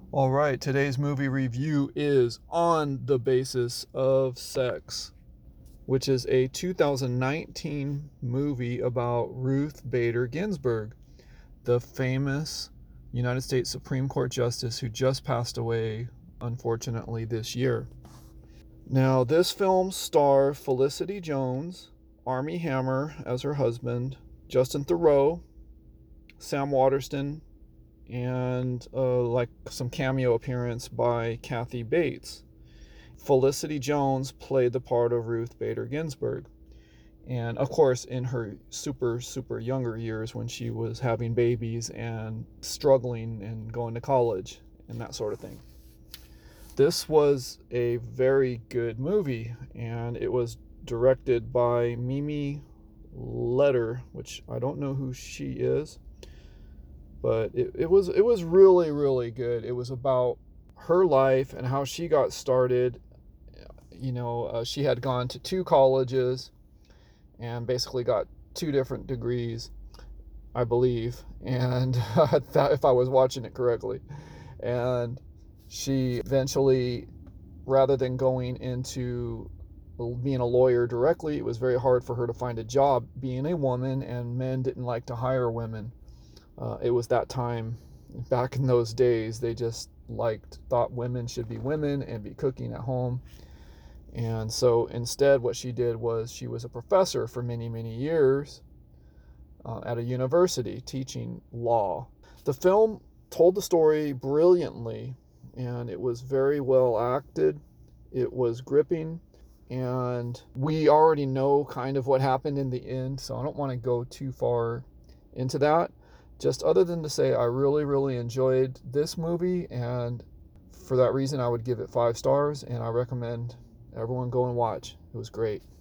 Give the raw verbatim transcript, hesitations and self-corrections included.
All right, today's movie review is On the Basis of Sex, which is a two thousand nineteen movie about Ruth Bader Ginsburg, the famous United States Supreme Court Justice who just passed away, unfortunately, this year. Now, this film stars Felicity Jones, Armie Hammer as her husband, Justin Theroux, Sam Waterston, and uh, like some cameo appearance by Kathy Bates. Felicity Jones played the part of Ruth Bader Ginsburg. And of course, in her super, super younger years when she was having babies and struggling and going to college and that sort of thing. This was a very good movie, and it was directed by Mimi Leder, which I don't know who she is, but it, it was it was really, really good. It was about her life and how she got started. You know, uh, she had gone to two colleges and basically got two different degrees, I believe, and that, if I was watching it correctly. And she eventually, rather than going into being a lawyer directly, it was very hard for her to find a job being a woman, and men didn't like to hire women. Uh, it was that time back in those days. They just liked, thought women should be women and be cooking at home. And so instead, what she did was she was a professor for many, many years uh, at a university teaching law. The film told the story brilliantly, and it was very well acted. It was gripping, and we already know kind of what happened in the end, so I don't want to go too far into that. Just other than to say, I really, really enjoyed this movie, and for that reason, I would give it five stars, and I recommend everyone go and watch. It was great.